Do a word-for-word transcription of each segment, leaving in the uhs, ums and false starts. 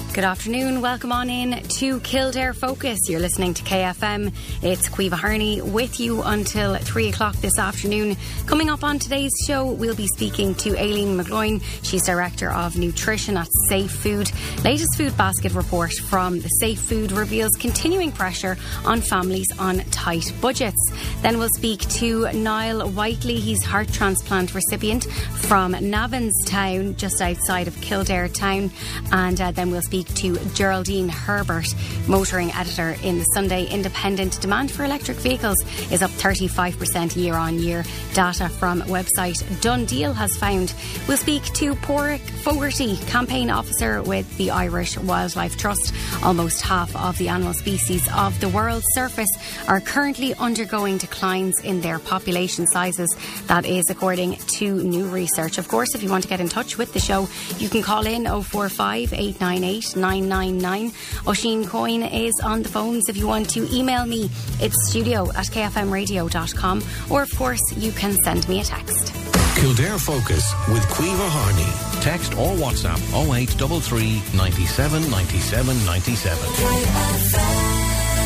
Good afternoon, welcome on in to Kildare Focus. You're listening to K F M. It's Caoimhe Harney with you until three o'clock this afternoon. Coming up on today's show, we'll be speaking to Aileen McGloin. She's Director of Nutrition at Safe Food. Latest food basket report from the Safe Food reveals continuing pressure on families on tight budgets. Then we'll speak to Niall Whiteley. He's heart transplant recipient from Navanstown, just outside of Kildare town. And uh, then we'll speak to Geraldine Herbert, motoring editor in the Sunday Independent. Demand for electric vehicles is up thirty-five percent year on year. Data from website Dundeal has found. We'll speak to Porrick Fogarty, campaign officer with the Irish Wildlife Trust. Almost half of the animal species of the world's surface are currently undergoing declines in their population sizes. That is according to new research. Of course, if you want to get in touch with the show, you can call in oh four five, eight nine eight, nine nine nine. Oisin Coyne is on the phones if you want to email me. It's studio at k f m radio dot com, or of course you can send me a text. Kildare Focus with Caoimhe Harney. Text or WhatsApp oh eight three three, nine seven, nine seven, nine seven.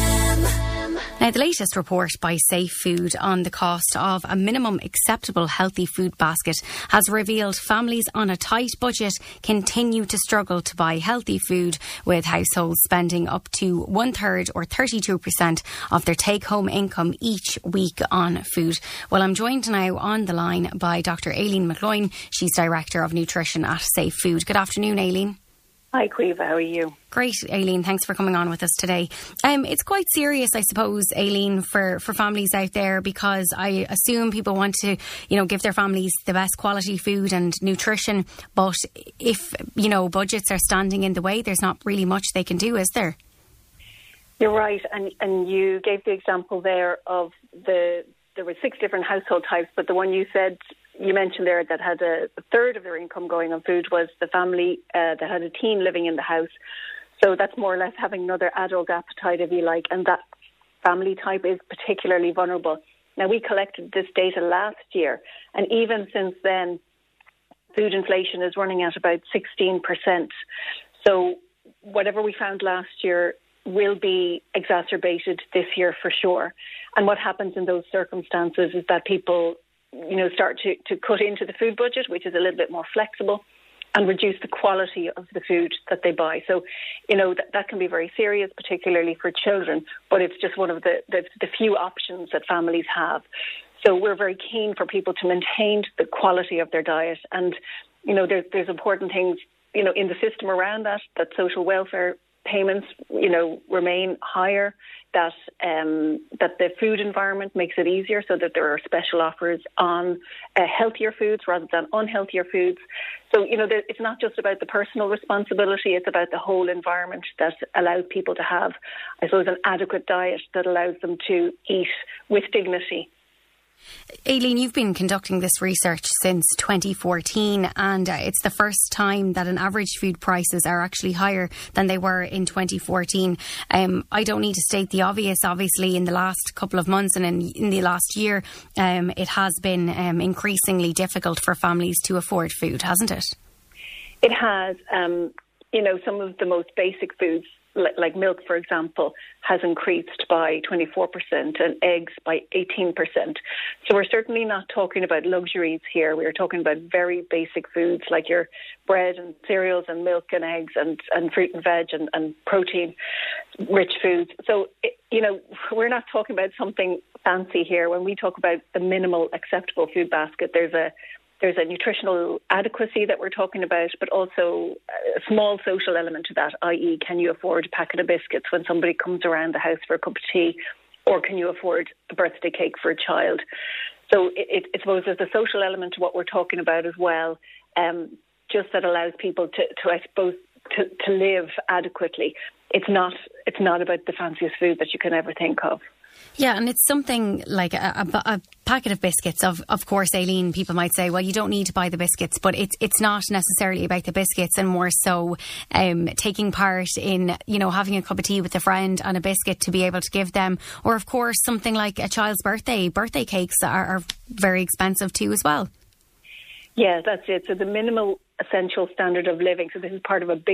Now, the latest report by Safe Food on the cost of a minimum acceptable healthy food basket has revealed families on a tight budget continue to struggle to buy healthy food, with households spending up to one third or thirty-two percent of their take-home income each week on food. Well, I'm joined now on the line by Doctor Aileen McGloin. She's Director of Nutrition at Safe Food. Good afternoon, Aileen. Hi, Caoimhe. How are you? Great, Aileen. Thanks for coming on with us today. Um, it's quite serious, I suppose, Aileen, for, for families out there, because I assume people want to, you know, give their families the best quality food and nutrition. But if, you know, budgets are standing in the way, there's not really much they can do, is there? You're right. And and you gave the example there of the, there were six different household types, but the one you said, you mentioned there that had a third of their income going on food was the family uh, that had a teen living in the house. So that's more or less having another adult appetite, if you like, and that family type is particularly vulnerable. Now, we collected this data last year, and even since then, food inflation is running at about sixteen percent. So whatever we found last year will be exacerbated this year for sure. And what happens in those circumstances is that people, you know, start to, to cut into the food budget, which is a little bit more flexible, and reduce the quality of the food that they buy. So, you know, that, that can be very serious, particularly for children, but it's just one of the, the, the few options that families have. So we're very keen for people to maintain the quality of their diet. And, you know, there, there's important things, you know, in the system around that, that social welfare payments, you know, remain higher, that um, that the food environment makes it easier, so that there are special offers on uh, healthier foods rather than unhealthier foods. So, you know, there, it's not just about the personal responsibility, it's about the whole environment that allows people to have, I suppose, an adequate diet that allows them to eat with dignity. Aileen, you've been conducting this research since twenty fourteen, and uh, it's the first time that an average food prices are actually higher than they were in twenty fourteen. Um, I don't need to state the obvious. Obviously, in the last couple of months and in, in the last year, um, it has been um, increasingly difficult for families to afford food, hasn't it? It has. Um, you know, some of the most basic foods, like milk, for example, has increased by twenty-four percent and eggs by eighteen percent. So we're certainly not talking about luxuries here. We're talking about very basic foods like your bread and cereals and milk and eggs and, and fruit and veg and, and protein-rich foods. So, you know, we're not talking about something fancy here. When we talk about the minimal acceptable food basket, there's a There's a nutritional adequacy that we're talking about, but also a small social element to that, that is, can you afford a packet of biscuits when somebody comes around the house for a cup of tea, or can you afford a birthday cake for a child? So it, it, I suppose there's a social element to what we're talking about as well, um, just that allows people to, to I suppose, to, to live adequately. It's not, it's not about the fanciest food that you can ever think of. Yeah, and it's something like a, a, a packet of biscuits. Of of course, Aileen, people might say, well, you don't need to buy the biscuits, but it's it's not necessarily about the biscuits, and more so um, taking part in, you know, having a cup of tea with a friend and a biscuit to be able to give them. Or, of course, something like a child's birthday. Birthday cakes are, are very expensive too as well. Yeah, that's it. So the minimal essential standard of living, so this is part of a bigger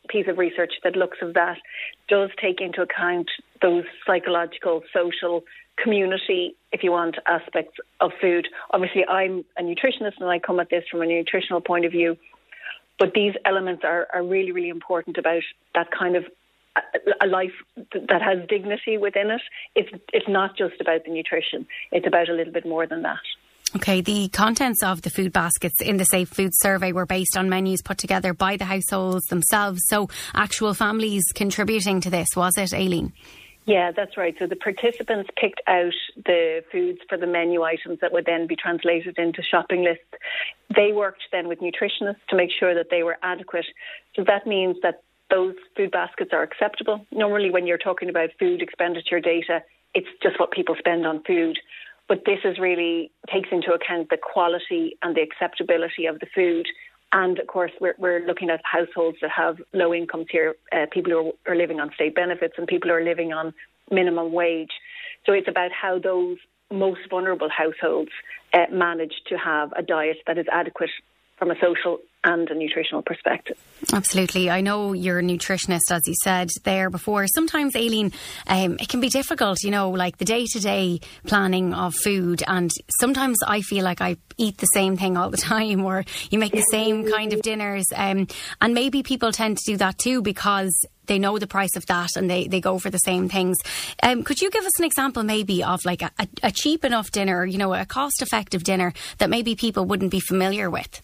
piece of research that looks at that does take into account those psychological, social, community, if you want, aspects of food. Obviously, I'm a nutritionist and I come at this from a nutritional point of view, but these elements are, are really, really important about that kind of a life that has dignity within it. It's, it's not just about the nutrition. It's about a little bit more than that. Okay, the contents of the food baskets in the Safe Food Survey were based on menus put together by the households themselves. So actual families contributing to this, was it, Aileen? Yeah, that's right. So the participants picked out the foods for the menu items that would then be translated into shopping lists. They worked then with nutritionists to make sure that they were adequate. So that means that those food baskets are acceptable. Normally when you're talking about food expenditure data, it's just what people spend on food. But this is really takes into account the quality and the acceptability of the food. And, of course, we're, we're looking at households that have low incomes here, uh, people who are, are living on state benefits and people who are living on minimum wage. So it's about how those most vulnerable households uh, manage to have a diet that is adequate from a social and a nutritional perspective. Absolutely. I know you're a nutritionist, as you said there before. Sometimes, Aileen, um, it can be difficult, you know, like the day-to-day planning of food. And sometimes I feel like I eat the same thing all the time, or you make the same kind of dinners. Um, and maybe people tend to do that too because they know the price of that and they, they go for the same things. Um, could you give us an example maybe of like a, a cheap enough dinner, you know, a cost-effective dinner that maybe people wouldn't be familiar with?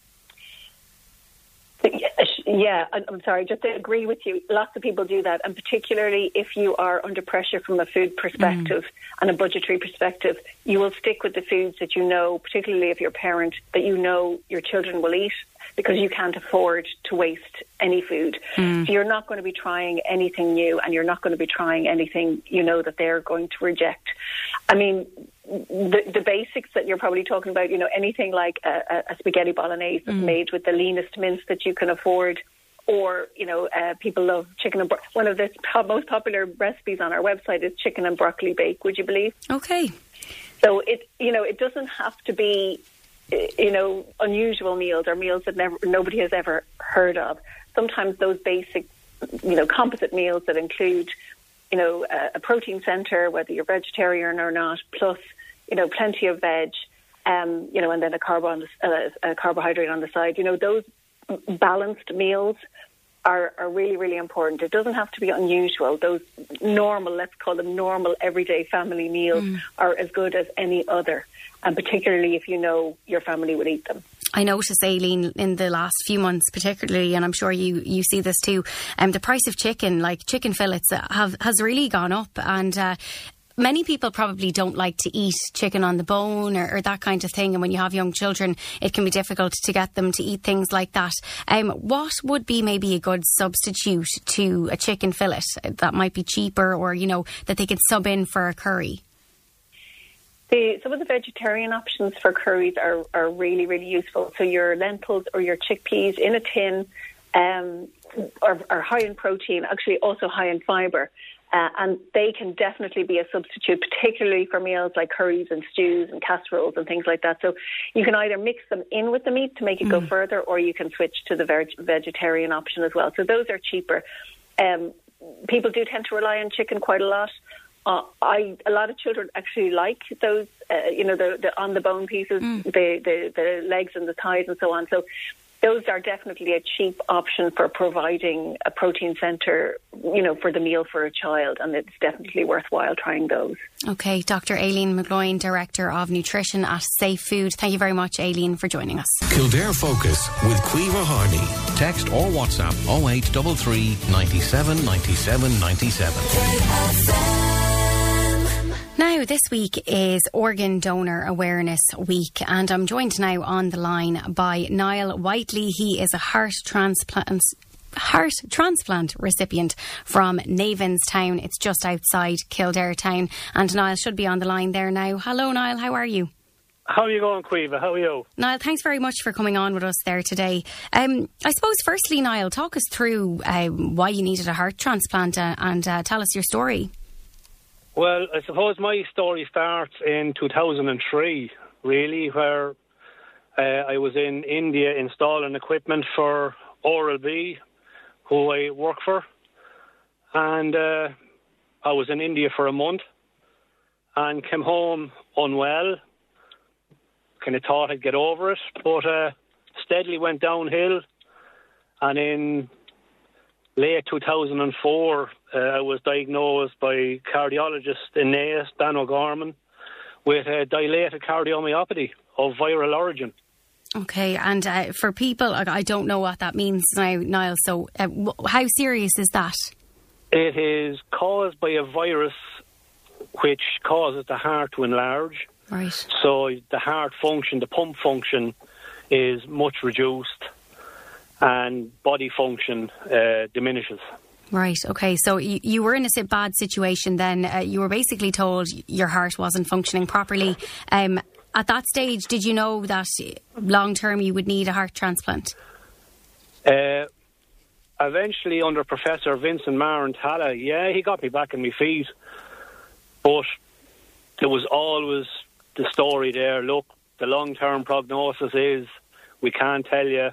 Yeah, I'm sorry, just to agree with you. Lots of people do that, and particularly if you are under pressure from a food perspective mm. and a budgetary perspective, you will stick with the foods that you know, particularly if you're a parent, that you know your children will eat, because you can't afford to waste any food. Mm. So you're not going to be trying anything new, and you're not going to be trying anything you know that they're going to reject. I mean, the, the basics that you're probably talking about, you know, anything like a, a spaghetti bolognese that's mm. made with the leanest mince that you can afford, or, you know, uh, people love chicken and bro- one of the most popular recipes on our website is chicken and broccoli bake, would you believe? Okay. So it, you know, it doesn't have to be, you know, unusual meals or meals that never nobody has ever heard of. Sometimes those basic, you know, composite meals that include, you know, a, a protein centre, whether you're vegetarian or not, plus, you know, plenty of veg, um, you know, and then a, carb on the, uh, a carbohydrate on the side. You know, those balanced meals are, are really, really important. It doesn't have to be unusual. Those normal, let's call them normal, everyday family meals mm. are as good as any other, and particularly if you know your family would eat them. I noticed, Aileen, in the last few months particularly, and I'm sure you, you see this too, um, the price of chicken, like chicken fillets, have has really gone up, and uh, many people probably don't like to eat chicken on the bone or, or that kind of thing. And when you have young children, it can be difficult to get them to eat things like that. Um, what would be maybe a good substitute to a chicken fillet that might be cheaper, or, you know, that they could sub in for a curry? The, some of the vegetarian options for curries are, are really, really useful. So your lentils or your chickpeas in a tin um, are, are high in protein, actually also high in fibre. Uh, and they can definitely be a substitute, particularly for meals like curries and stews and casseroles and things like that. So you can either mix them in with the meat to make it mm. go further, or you can switch to the veg- vegetarian option as well. So those are cheaper. Um, people do tend to rely on chicken quite a lot. Uh, I a lot of children actually like those, uh, you know, the, the on the bone pieces, mm. the, the the legs and the thighs and so on. So those are definitely a cheap option for providing a protein centre, you know, for the meal for a child, and it's definitely worthwhile trying those. Okay, Doctor Aileen McGloin, Director of Nutrition at Safe Food. Thank you very much, Aileen, for joining us. Kildare Focus with Caoimhe Harney. Text or WhatsApp oh eight three three, nine seven, nine seven, nine seven. Now, this week is Organ Donor Awareness Week, and I'm joined now on the line by Niall Whiteley. He is a heart transplant heart transplant recipient from Navenstown. It's just outside Kildare town, and Niall should be on the line there now. Hello, Niall. How are you? How are you going, Caoimhe? How are you? Niall, thanks very much for coming on with us there today. Um, I suppose, firstly, Niall, talk us through uh, why you needed a heart transplant uh, and uh, tell us your story. Well, I suppose my story starts in two thousand three, really, where uh, I was in India installing equipment for Oral-B, who I work for, and uh, I was in India for a month and came home unwell. Kind of thought I'd get over it, but uh, steadily went downhill. And in late two thousand four, uh, I was diagnosed by cardiologist in Naas, Dan O'Gorman, with a dilated cardiomyopathy of viral origin. Okay, and uh, for people, I don't know what that means now, Niall, so uh, how serious is that? It is caused by a virus which causes the heart to enlarge. Right. So the heart function, the pump function, is much reduced and body function uh, diminishes. Right, okay. So you, you were in a bad situation then. Uh, you were basically told your heart wasn't functioning properly. Um, at that stage, did you know that long term you would need a heart transplant? Uh, eventually, under Professor Vincent Maher Tala, yeah, he got me back on my feet. But there was always the story there, look, the long-term prognosis is we can't tell you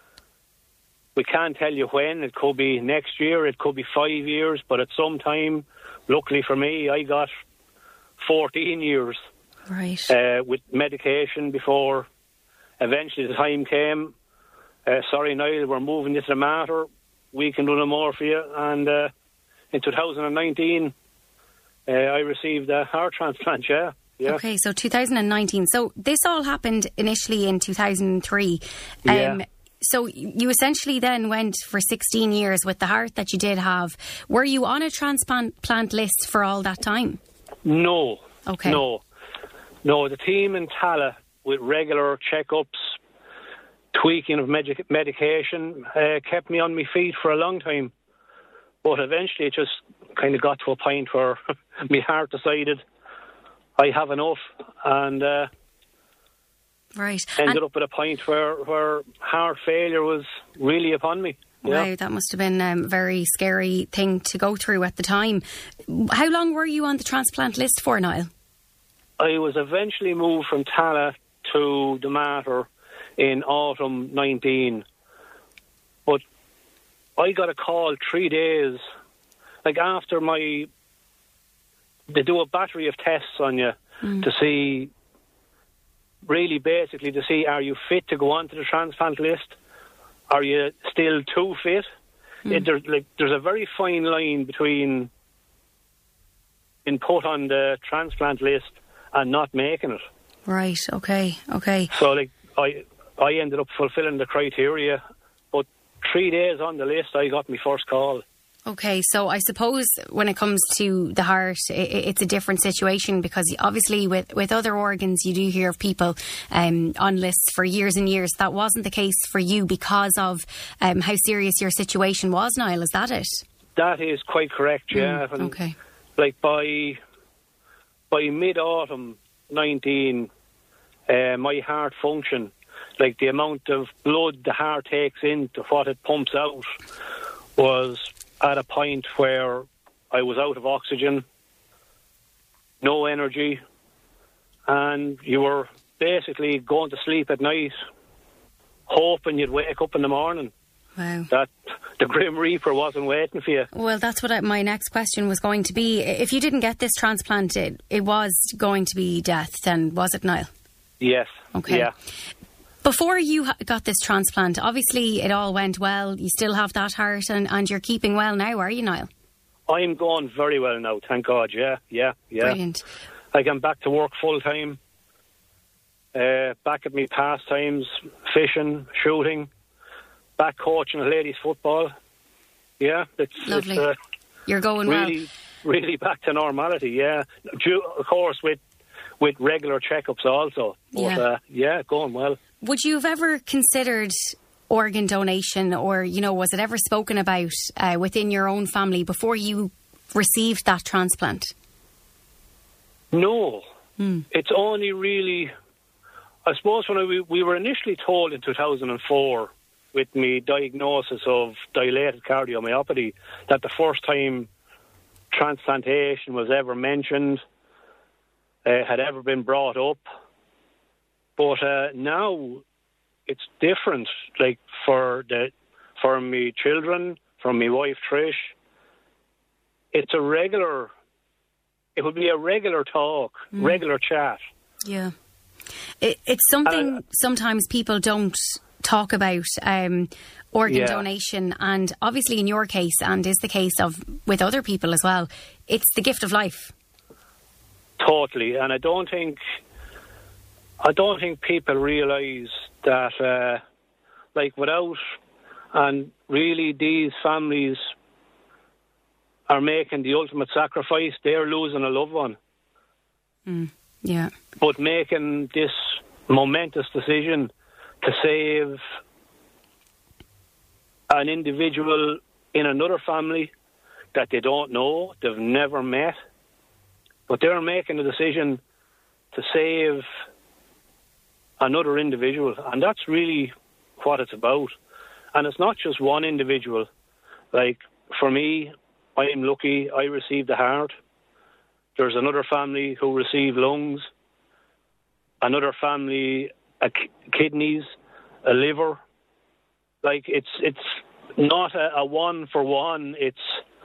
we can't tell you when. It could be next year, it could be five years, but at some time, luckily for me, I got fourteen years. Right. Uh, with medication before eventually the time came. Uh, sorry, Niall, we're moving this to the matter. We can do no more for you. And uh, in two thousand nineteen, uh, I received a heart transplant, yeah. yeah. Okay, so two thousand nineteen. So this all happened initially in two thousand three. Um, yeah. So you essentially then went for sixteen years with the heart that you did have. Were you on a transplant list for all that time? No. Okay. No. No, the team in Tala, with regular checkups, tweaking of medic- medication, uh, kept me on my feet for a long time. But eventually it just kind of got to a point where my heart decided I have enough, and uh, right. ended and up at a point where, where heart failure was really upon me. Yeah. Wow, that must have been a um, very scary thing to go through at the time. How long were you on the transplant list for, Niall? I was eventually moved from Tala to the Mater in autumn nineteen. But I got a call three days, like after my, they do a battery of tests on you mm. to see, really basically to see, are you fit to go onto the transplant list? Are you still too fit? Mm. It, there's, like, there's a very fine line between being put on the transplant list and not making it. Right, okay, okay. So, like, I I ended up fulfilling the criteria, but three days on the list, I got my first call. Okay, so I suppose when it comes to the heart, it's a different situation, because obviously with, with other organs, you do hear of people um, on lists for years and years. That wasn't the case for you because of um, how serious your situation was, Niall, is that it? That is quite correct, yeah. Mm, okay. Like, by... By mid-autumn nineteen, uh, my heart function, like the amount of blood the heart takes in to what it pumps out, was at a point where I was out of oxygen, no energy, and you were basically going to sleep at night, hoping you'd wake up in the morning. Wow. That the Grim Reaper wasn't waiting for you. Well, that's what I, my next question was going to be. If you didn't get this transplant, it, it was going to be death then, was it, Niall? Yes. Okay. Yeah. Before you got this transplant, obviously it all went well. You still have that heart, and, and you're keeping well now, are you, Niall? I'm going very well now, thank God, yeah, yeah, yeah. Brilliant. Like, I'm back to work full-time, uh, back at my pastimes, fishing, shooting, back coaching ladies football. Yeah, it's lovely. It's, uh, You're going really, well. Really back to normality. Yeah, Due, of course with with regular checkups also. But, yeah, uh, yeah, going well. Would you have ever considered organ donation, or you know, was it ever spoken about uh, within your own family before you received that transplant? No, hmm. It's only really. I suppose when we we were initially told in two thousand four, with me diagnosis of dilated cardiomyopathy, that the first time transplantation was ever mentioned, uh, had ever been brought up. But uh, now it's different. Like, for the for me children, from my wife Trish, it's a regular, it would be a regular talk, mm. regular chat. Yeah. It, it's something uh, sometimes people don't talk about, um, organ yeah. donation, and obviously in your case, and is the case of with other people as well, it's the gift of life. Totally, and I don't think, I don't think people realise that, uh, like without, and really these families are making the ultimate sacrifice. They're losing a loved one. Mm, yeah. But making this momentous decision to save an individual in another family that they don't know, they've never met, but they're making a decision to save another individual, and that's really what it's about. And it's not just one individual. Like, for me, I am lucky I received a heart. There's another family who received lungs, another family a k- kidneys, a liver. Like, it's it's not a, a one for one, it's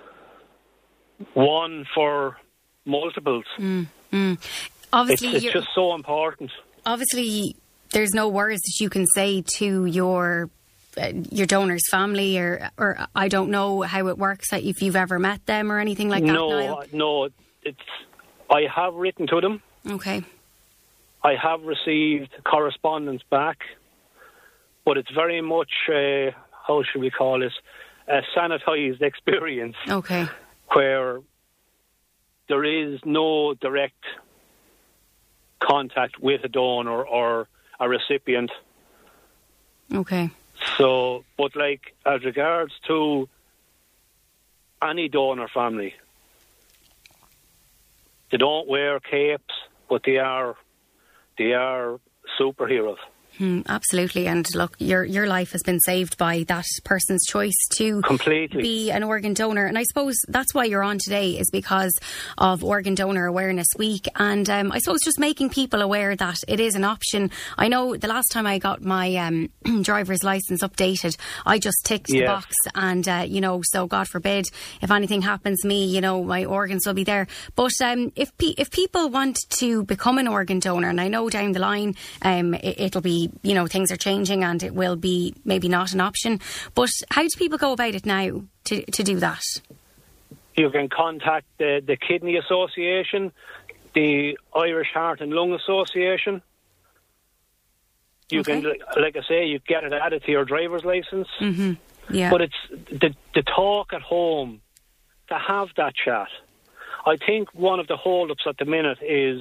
one for multiples. Mm, mm. Obviously, it's, it's just so important. Obviously, there's no words that you can say to your uh, your donor's family, or or I don't know how it works, if you've ever met them or anything like that. No, Niall? no. It's. I have written to them. Okay. I have received correspondence back, but it's very much, uh, how should we call it, a sanitised experience. Okay. Where there is no direct contact with a donor or a recipient. Okay. So, but like, as regards to any donor family, they don't wear capes, but they are they are superheroes. Mm, absolutely, and look, your your life has been saved by that person's choice to completely be an organ donor, and I suppose that's why you're on today, is because of Organ Donor Awareness Week, and um, I suppose just making people aware that it is an option. I know the last time I got my um, driver's licence updated, I just ticked yes. the box, and uh, you know, so God forbid if anything happens to me, you know, my organs will be there. But um, if pe- if people want to become an organ donor, and I know down the line um, it, it'll be, you know, things are changing and it will be maybe not an option, but how do people go about it now to, to do that? You can contact the, the Kidney Association, the Irish Heart and Lung Association. You okay. can, like I say, you get it added to your driver's licence. Mm-hmm. Yeah. But it's the, the talk at home, to have that chat. I think one of the hold-ups at the minute is,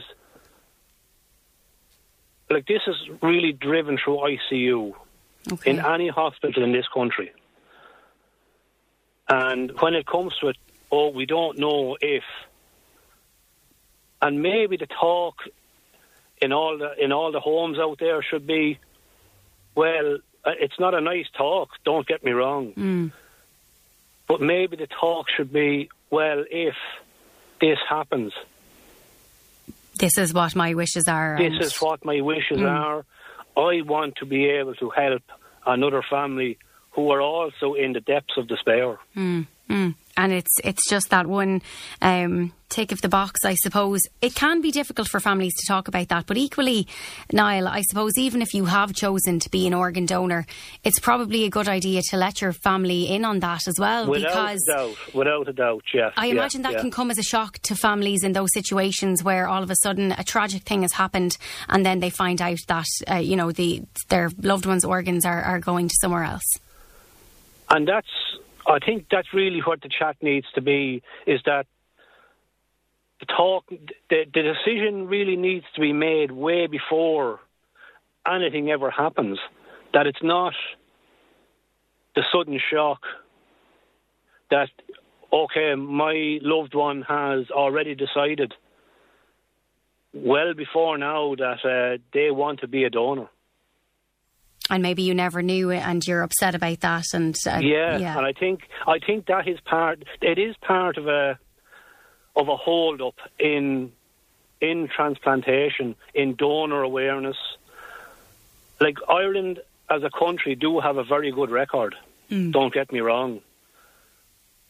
like, this is really driven through I C U okay. in any hospital in this country. And when it comes to it, oh, we don't know if. And maybe the talk in all the in all the homes out there should be, well, it's not a nice talk, don't get me wrong. Mm. But maybe the talk should be, well, if this happens, this is what my wishes are. This is what my wishes mm. are. I want to be able to help another family who are also in the depths of despair. Mm. Mm. And it's it's just that one um, tick of the box, I suppose. It can be difficult for families to talk about that, but equally, Niall, I suppose even if you have chosen to be an organ donor, it's probably a good idea to let your family in on that as well. Without because a doubt, without a doubt, yes. I imagine yeah, that yeah. can come as a shock to families in those situations where all of a sudden a tragic thing has happened and then they find out that, uh, you know, the their loved one's organs are, are going to somewhere else. And that's... I think that's really what the chat needs to be, is that the talk, the, the decision really needs to be made way before anything ever happens. That it's not the sudden shock that, okay, my loved one has already decided well before now that uh, they want to be a donor. And maybe you never knew it and you're upset about that. And uh, yeah, yeah, and I think I think that is part. It is part of a of a hold up in in transplantation, in donor awareness. Like, Ireland as a country do have a very good record. Mm. Don't get me wrong,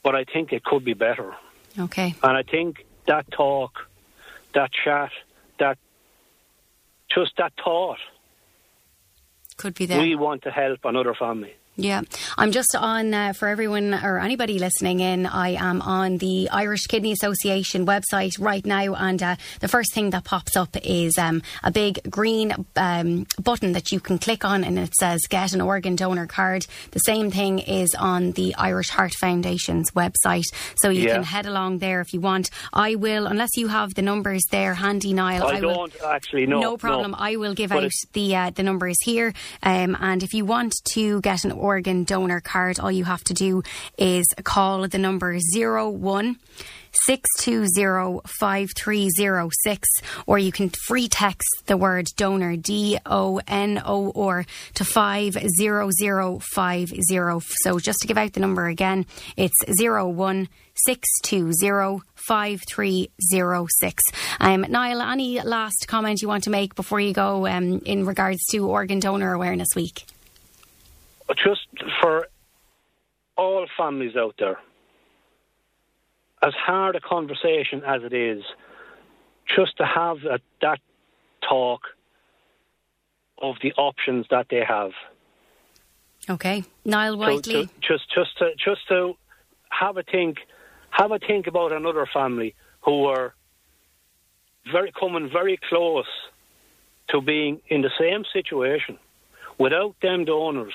but I think it could be better. Okay. And I think that talk, that chat, that just that thought could be there. We want to help another family. Yeah, I'm just on, uh, for everyone or anybody listening in, I am on the Irish Kidney Association website right now, and uh, the first thing that pops up is um, a big green um, button that you can click on, and it says get an organ donor card. The same thing is on the Irish Heart Foundation's website, so you yeah. can head along there if you want. I will, unless you have the numbers there handy, Niall. I, I don't will, actually, no. No problem. No. I will give but out the, uh, the numbers here, um, and if you want to get an organ donor card, all you have to do is call the number zero one six two zero five three zero six, or you can free text the word donor, D O N O R, to five zero zero five zero. So just to give out the number again, it's zero one six two zero five three zero six. Um, Niall, any last comment you want to make before you go um, in regards to Organ Donor Awareness Week? Just for all families out there, as hard a conversation as it is, just to have a, that talk of the options that they have. Okay, Niall Whiteley. To, to, just, just to, just to have a think, have a think about another family who are very coming very close to being in the same situation. Without them donors,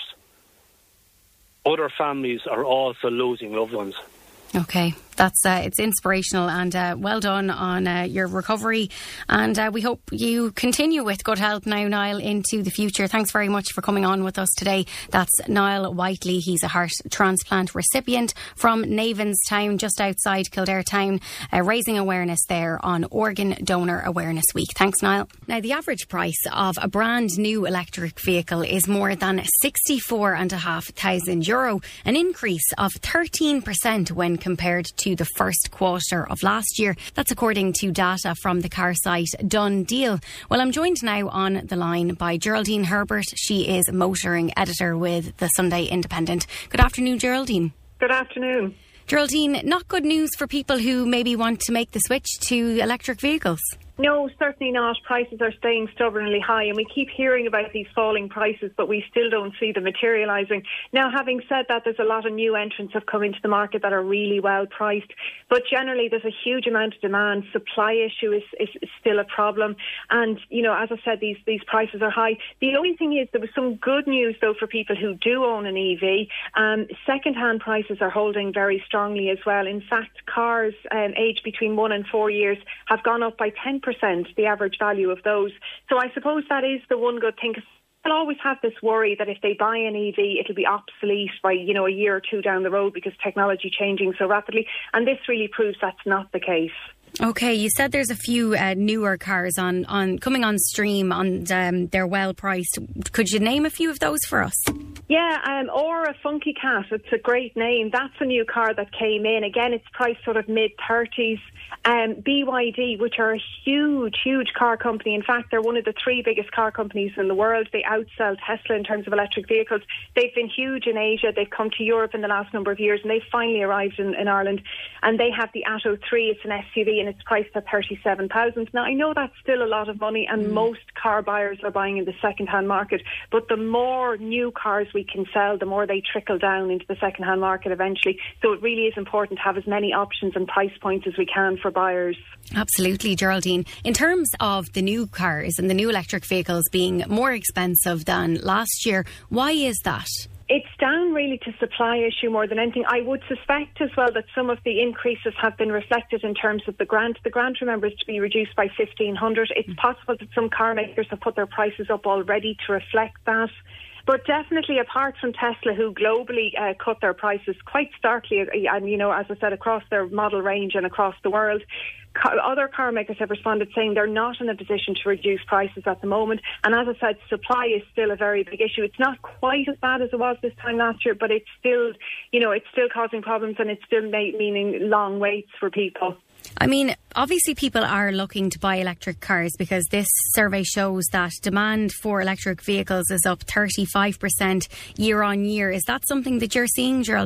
other families are also losing loved ones. Okay, that's uh, it's inspirational, and uh, well done on uh, your recovery, and uh, we hope you continue with good health now, Niall, into the future. Thanks very much for coming on with us today. That's Niall Whiteley. He's a heart transplant recipient from Navenstown, just outside Kildare town, uh, raising awareness there on Organ Donor Awareness Week. Thanks, Niall. Now, the average price of a brand new electric vehicle is more than sixty-four thousand five hundred euro, an increase of thirteen percent when compared to the first quarter of last year. That's according to data from the car site Done Deal. Well, I'm joined now on the line by Geraldine Herbert. She is motoring editor with the Sunday Independent. Good afternoon, Geraldine. Good afternoon. Geraldine, not good news for people who maybe want to make the switch to electric vehicles. No, certainly not. Prices are staying stubbornly high, and we keep hearing about these falling prices, but we still don't see them materialising. Now, having said that, there's a lot of new entrants have come into the market that are really well priced, but generally there's a huge amount of demand. Supply issue is, is, is still a problem, and, you know, as I said, these, these prices are high. The only thing is there was some good news, though, for people who do own an E V. Um, second-hand prices are holding very strongly as well. In fact, cars um, aged between one and four years have gone up by ten percent, the average value of those. So I suppose that is the one good thing. They'll always have this worry that if they buy an E V, it'll be obsolete by, you know, a year or two down the road because technology changing so rapidly. And this really proves that's not the case. Okay, you said there's a few uh, newer cars on, on coming on stream, and um, they're well priced. Could you name a few of those for us? Yeah, um, or a Funky Cat. It's a great name. That's a new car that came in. Again, it's priced sort of mid thirties. Um, B Y D, which are a huge, huge car company. In fact, they're one of the three biggest car companies in the world. They outsell Tesla in terms of electric vehicles. They've been huge in Asia. They've come to Europe in the last number of years, and they've finally arrived in, in Ireland. And they have the Atto three. It's an S U V, and it's priced at thirty-seven thousand. Now, I know that's still a lot of money, and mm. most car buyers are buying in the second-hand market. But the more new cars we can sell, the more they trickle down into the second-hand market eventually. So it really is important to have as many options and price points as we can for buyers. Absolutely, Geraldine. In terms of the new cars and the new electric vehicles being more expensive than last year, why is that? It's down really to supply issue more than anything. I would suspect as well that some of the increases have been reflected in terms of the grant. The grant, remember, is to be reduced by fifteen hundred. It's possible that some car makers have put their prices up already to reflect that. But definitely, apart from Tesla, who globally uh, cut their prices quite starkly, and, you know, as I said, across their model range and across the world, car, other car makers have responded saying they're not in a position to reduce prices at the moment. And as I said, supply is still a very big issue. It's not quite as bad as it was this time last year, but it's still, you know, it's still causing problems, and it's still ma- meaning long waits for people. I mean, obviously people are looking to buy electric cars because this survey shows that demand for electric vehicles is up thirty-five percent year on year. Is that something that you're seeing, Geraldine?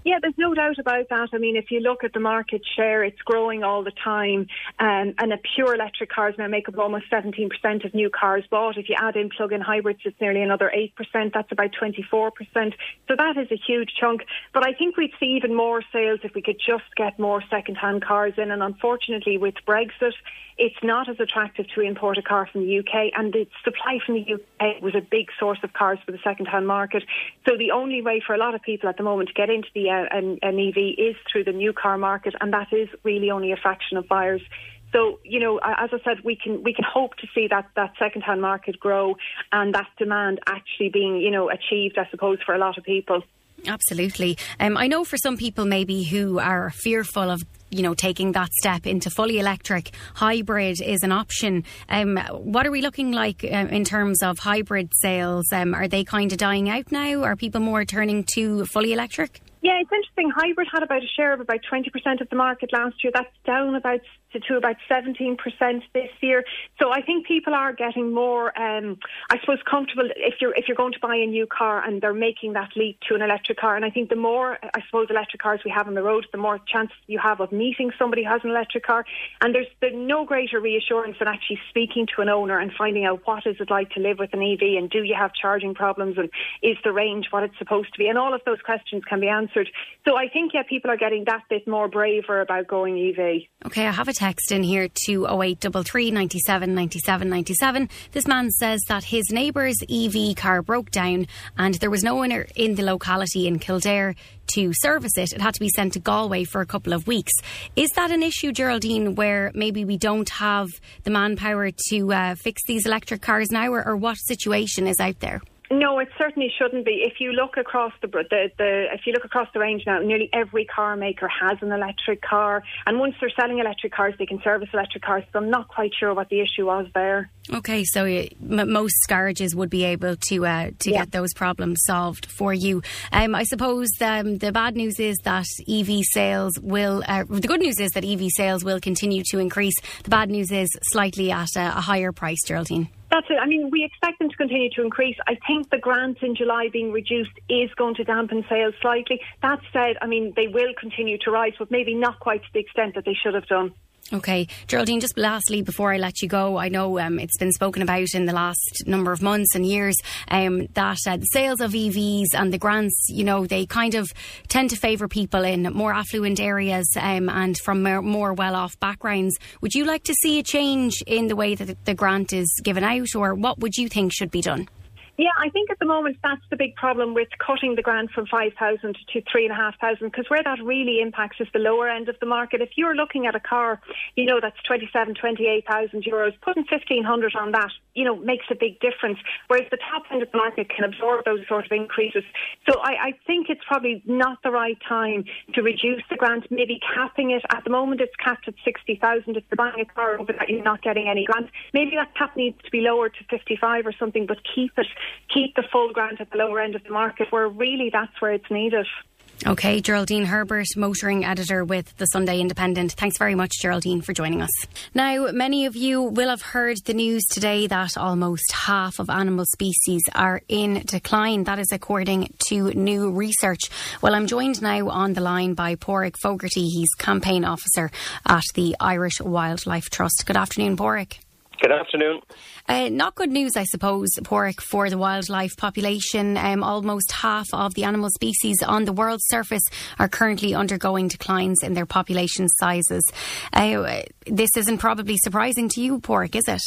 Yeah, there's no doubt about that. I mean, if you look at the market share, it's growing all the time. Um, and a pure electric cars now make up almost seventeen percent of new cars bought. If you add in plug-in hybrids, it's nearly another eight percent. That's about twenty-four percent. So that is a huge chunk. But I think we'd see even more sales if we could just get more second-hand cars in. And unfortunately, with Brexit, it's not as attractive to import a car from the U K, and the supply from the U K was a big source of cars for the second-hand market. So the only way for a lot of people at the moment to get into the uh, an, an E V is through the new car market, and that is really only a fraction of buyers. So, you know, as I said, we can we can hope to see that, that second-hand market grow and that demand actually being, you know, achieved, I suppose, for a lot of people. Absolutely. Um, I know for some people maybe who are fearful of, you know, taking that step into fully electric, hybrid is an option. Um, what are we looking like uh, in terms of hybrid sales? Um, are they kind of dying out now? Are people more turning to fully electric? Yeah, it's interesting. Hybrid had about a share of about twenty percent of the market last year. That's down about to, to about seventeen percent this year. So I think people are getting more, um, I suppose, comfortable if you're if you're going to buy a new car and they're making that leap to an electric car. And I think the more, I suppose, electric cars we have on the road, the more chance you have of meeting somebody who has an electric car. And there's, there's no greater reassurance than actually speaking to an owner and finding out what is it like to live with an E V, and do you have charging problems, and is the range what it's supposed to be? And all of those questions can be answered. So I think, yeah, people are getting that bit more braver about going E V. OK, I have a text in here to oh eight three three, nine seven, nine seven, nine seven. This man says that his neighbour's E V car broke down and there was no one in the locality in Kildare to service it. It had to be sent to Galway for a couple of weeks. Is that an issue, Geraldine, where maybe we don't have the manpower to uh, fix these electric cars now, or, or what situation is out there? No, it certainly shouldn't be. If you look across the, the the if you look across the range now, nearly every car maker has an electric car, and once they're selling electric cars, they can service electric cars. So I'm not quite sure what the issue was there. Okay, so uh, m- most garages would be able to uh, to yeah. get those problems solved for you. Um, I suppose um, the bad news is that E V sales will. Uh, the good news is that E V sales will continue to increase. The bad news is slightly at a, a higher price, Geraldine. That's it. I mean, we expect them to continue to increase. I think the grant in July being reduced is going to dampen sales slightly. That said, I mean, they will continue to rise, but maybe not quite to the extent that they should have done. OK. Geraldine, just lastly, before I let you go, I know um, it's been spoken about in the last number of months and years um, that uh, the sales of E Vs and the grants, you know, they kind of tend to favour people in more affluent areas um, and from more, more well-off backgrounds. Would you like to see a change in the way that the grant is given out, or what would you think should be done? Yeah, I think at the moment that's the big problem with cutting the grant from five thousand to three thousand five hundred, because where that really impacts is the lower end of the market. If you're looking at a car, you know, that's twenty-seven, twenty-eight thousand euros, putting fifteen hundred on that, you know, makes a big difference, whereas the top end of the market can absorb those sort of increases. So I, I think it's probably not the right time to reduce the grant, maybe capping it. At the moment it's capped at sixty thousand. If you're buying a car over that, you're not getting any grant. Maybe that cap needs to be lowered to fifty-five or something, but keep it. Keep the full grant at the lower end of the market, where really that's where it's needed. OK, Geraldine Herbert, motoring editor with the Sunday Independent. Thanks very much, Geraldine, for joining us. Now, many of you will have heard the news today that almost half of animal species are in decline. That is according to new research. Well, I'm joined now on the line by Pádraig Fogarty. He's campaign officer at the Irish Wildlife Trust. Good afternoon, Pádraig. Good afternoon. Uh, not good news, I suppose, Pádraig, for the wildlife population. Um, almost half of the animal species on the world's surface are currently undergoing declines in their population sizes. Uh, this isn't probably surprising to you, Pádraig, is it?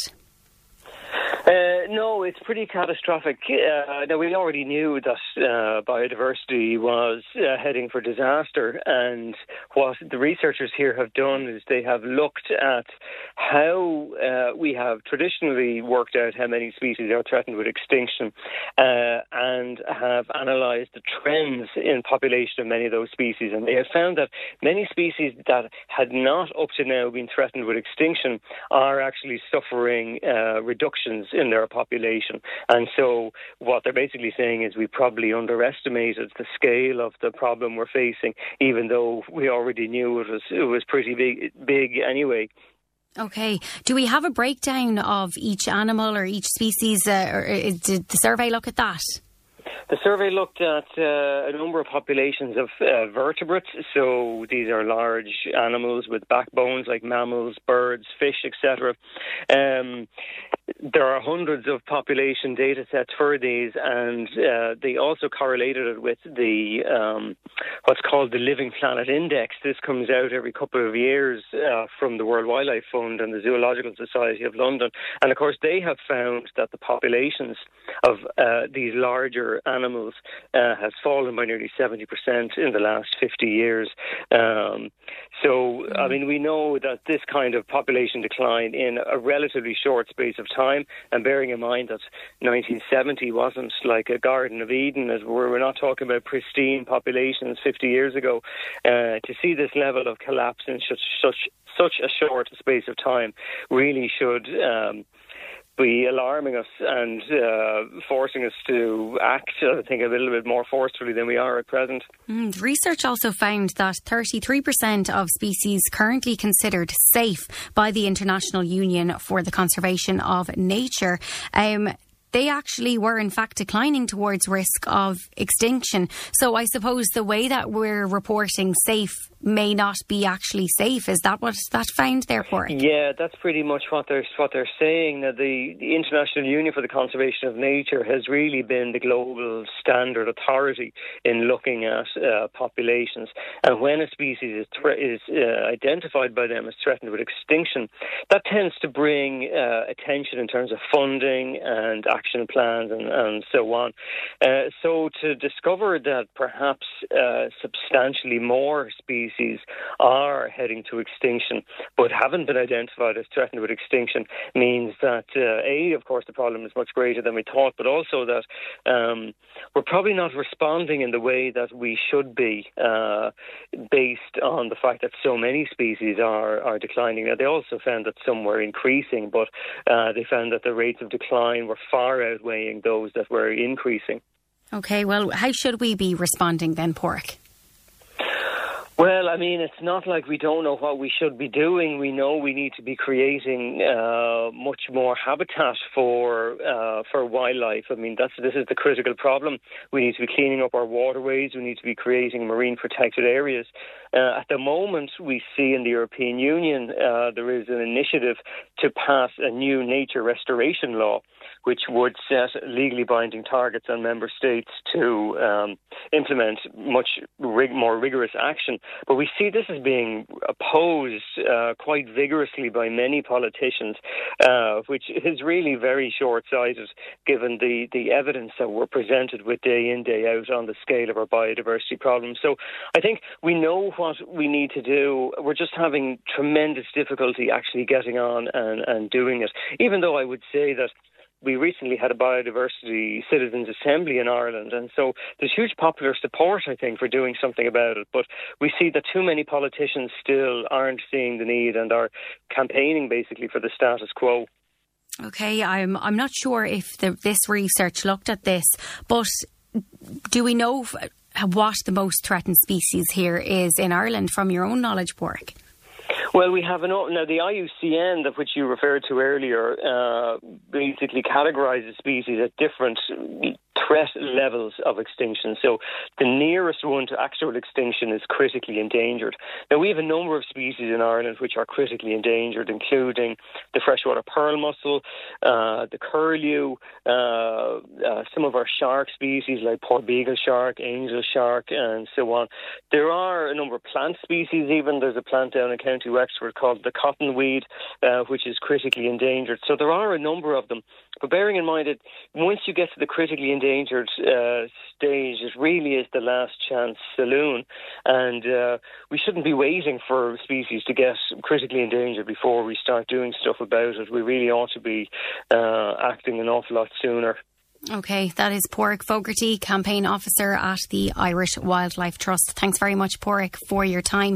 Uh, no, it's pretty catastrophic. Uh, now, we already knew that uh, biodiversity was uh, heading for disaster, and what the researchers here have done is they have looked at how uh, we have traditionally worked out how many species are threatened with extinction, uh, and have analysed the trends in population of many of those species. And they have found that many species that had not up to now been threatened with extinction are actually suffering uh, reductions in their population. And so what they're basically saying is we probably underestimated the scale of the problem we're facing, even though we already knew it was it was pretty big big anyway. OK. Do we have a breakdown of each animal or each species, uh, or did the survey look at that? The survey looked at uh, a number of populations of uh, vertebrates. So these are large animals with backbones like mammals, birds, fish, et cetera. Um, there are hundreds of population data sets for these, and uh, they also correlated it with the um, what's called the Living Planet Index. This comes out every couple of years uh, from the World Wildlife Fund and the Zoological Society of London. And of course, they have found that the populations of uh, these larger animals uh, has fallen by nearly seventy percent in the last fifty years. Um, so, I mean, we know that this kind of population decline in a relatively short space of time, and bearing in mind that nineteen seventy wasn't like a Garden of Eden, as we're, we're not talking about pristine populations fifty years ago, uh, to see this level of collapse in such such such a short space of time really should um, be alarming us and uh, forcing us to act, I think, a little bit more forcefully than we are at present. Mm, research also found that thirty-three percent of species currently considered safe by the International Union for the Conservation of Nature, um, they actually were in fact declining towards risk of extinction. So I suppose the way that we're reporting safe may not be actually safe. Is that what that found there, Pádraig? Yeah, that's pretty much what they're what they're saying. That the, the International Union for the Conservation of Nature has really been the global standard authority in looking at uh, populations. And when a species is, thre- is uh, identified by them as threatened with extinction, that tends to bring uh, attention in terms of funding and action plans and, and so on. Uh, so to discover that perhaps uh, substantially more species are heading to extinction but haven't been identified as threatened with extinction means that, uh, A, of course, the problem is much greater than we thought, but also that um, we're probably not responding in the way that we should be uh, based on the fact that so many species are, are declining. Now, they also found that some were increasing, but uh, they found that the rates of decline were far outweighing those that were increasing. OK, well, how should we be responding then, Pádraig? Well, I mean, it's not like we don't know what we should be doing. We know we need to be creating uh, much more habitat for uh, for wildlife. I mean, that's this is the critical problem. We need to be cleaning up our waterways. We need to be creating marine protected areas. Uh, at the moment, we see in the European Union uh, there is an initiative to pass a new nature restoration law, which would set legally binding targets on member states to um, implement much rig- more rigorous action. But we see this as being opposed uh, quite vigorously by many politicians, uh, which is really very short-sighted given the, the evidence that we're presented with day in, day out on the scale of our biodiversity problems. So I think we know what we need to do. We're just having tremendous difficulty actually getting on and, and doing it, even though I would say that we recently had a biodiversity citizens assembly in Ireland, and so there's huge popular support, I think, for doing something about it. But we see that too many politicians still aren't seeing the need and are campaigning basically for the status quo. OK, I'm I'm not sure if the, this research looked at this, but do we know what the most threatened species here is in Ireland from your own knowledge, Pádraig? Well, we have an now the I U C N, of which you referred to earlier, uh, basically categorises species at different threat levels of extinction. So the nearest one to actual extinction is critically endangered. Now, we have a number of species in Ireland which are critically endangered, including the freshwater pearl mussel, uh, the curlew, uh, uh, some of our shark species like porbeagle shark, angel shark, and so on. There are a number of plant species even. There's a plant down in County Wexford called the cottonweed, uh, which is critically endangered. So there are a number of them. But bearing in mind that once you get to the critically endangered uh, stage, it really is the last chance saloon. And uh, we shouldn't be waiting for species to get critically endangered before we start doing stuff about it. We really ought to be uh, acting an awful lot sooner. OK, that is Pádraig Fogarty, Campaign Officer at the Irish Wildlife Trust. Thanks very much, Pádraig, for your time.